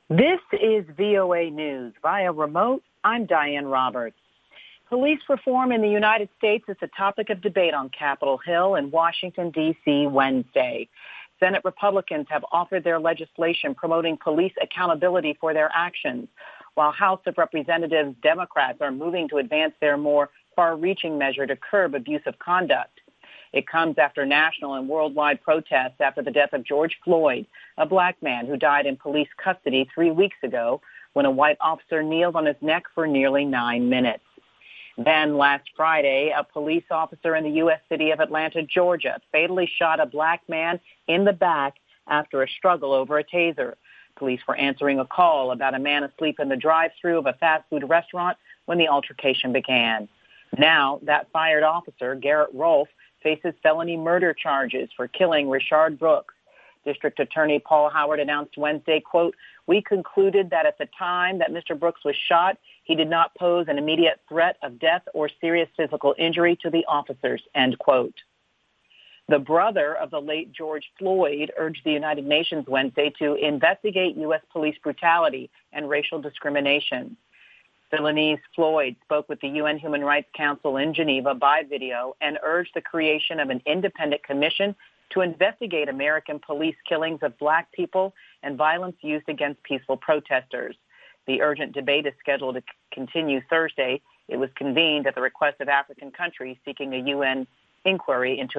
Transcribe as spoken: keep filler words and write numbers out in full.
This is V O A News. Via remote, I'm Diane Roberts. Police reform in the United States is a topic of debate on Capitol Hill in Washington, D C Wednesday. Senate Republicans have offered their legislation promoting police accountability for their actions, while House of Representatives Democrats are moving to advance their more far-reaching measure to curb abusive conduct. It comes after national and worldwide protests after the death of George Floyd, a black man who died in police custody three weeks ago when a white officer kneeled on his neck for nearly nine minutes. Then last Friday, a police officer in the U S city of Atlanta, Georgia, fatally shot a black man in the back after a struggle over a taser. Police were answering a call about a man asleep in the drive-thru of a fast food restaurant when the altercation began. Now, that fired officer, Garrett Rolfe, faces felony murder charges for killing Rayshard Brooks. District Attorney Paul Howard announced Wednesday, quote, "We concluded that at the time that Mister Brooks was shot, he did not pose an immediate threat of death or serious physical injury to the officers," end quote. The brother of the late George Floyd urged the United Nations Wednesday to investigate U S police brutality and racial discrimination. Philonise Floyd spoke with the U N Human Rights Council in Geneva by video and urged the creation of an independent commission to investigate American police killings of black people and violence used against peaceful protesters. The urgent debate is scheduled to continue Thursday. It was convened at the request of African countries seeking a U N inquiry into